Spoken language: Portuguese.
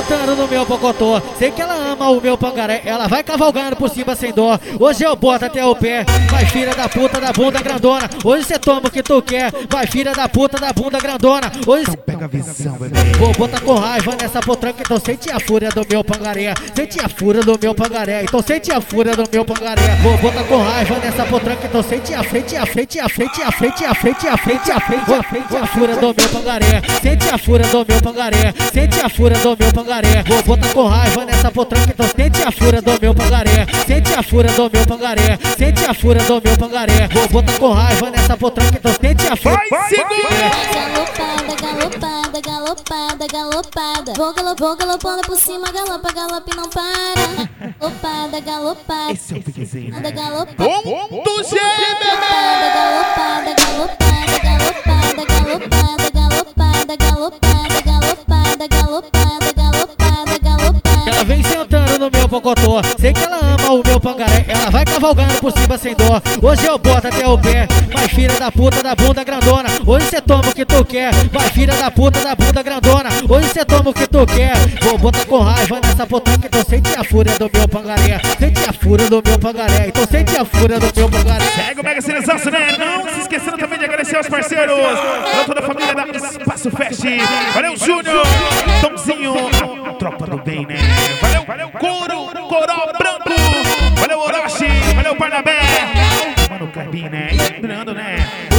sentando no meu pocotó. Sei que ela ama o meu pangaré, ela vai cavalgando por cima sem dó. Hoje eu boto até o pé, vai filha da puta da bunda grandona. Hoje cê toma o que tu quer, vai filha da puta da bunda grandona. Hoje Então pega a visão, bebê. vou botar com raiva nessa potranca, então sente a fúria do meu pangaré. Sente a fúria do meu pangaré, então sente a fúria do meu pangaré. Vou botar com raiva nessa potranca, então sente a frente, a frente, a frente, a frente, a frente, a frente, a frente, a frente, a fúria do meu pangaré. Sente a fúria do meu pangaré, sente a fúria do meu pangaré. Vou botar com raiva nessa potranca, então sente a fúria do meu pangaré. Sente a fúria do meu pangaré, sente a fúria do meu pangaré. Vou botar com raiva nessa potranca, então sente a fúria. Vai, segura! Galopada, galopada, galopada. Vou galopando por cima, galopa, galope não para. Galopada, galopada. Esse é o piquezinho. Galopada, Ponto G, galopada, galopada, galopada, galopada, galopada, galopada, galopada, galopada, galopada, galopada. Ela vem sentando no meu pocotó. Sei que ela ama o meu pangaré, ela vai cavalgando por cima sem dó. Hoje eu boto até o pé, vai filha da puta da bunda grandona. Hoje cê toma o que tu quer, vai filha da puta da bunda grandona. Hoje cê toma o que tu quer. Vou botar com raiva nessa potranca, então sente a fúria do meu pangaré. Sente a fúria do meu pangaré, então sente a fúria do meu pangaré. Segue o Mega Seleção, né? Não se esquecendo também de agradecer aos parceiros. Valeu toda a família da Espaço Fest. Valeu, Júnior, Tomzinho, a tropa do bem, né? Valeu, Couro, Coró Branco. Valeu, Orochi, valeu, Barnabé. Mano, Carbine, né? E lembrando, né?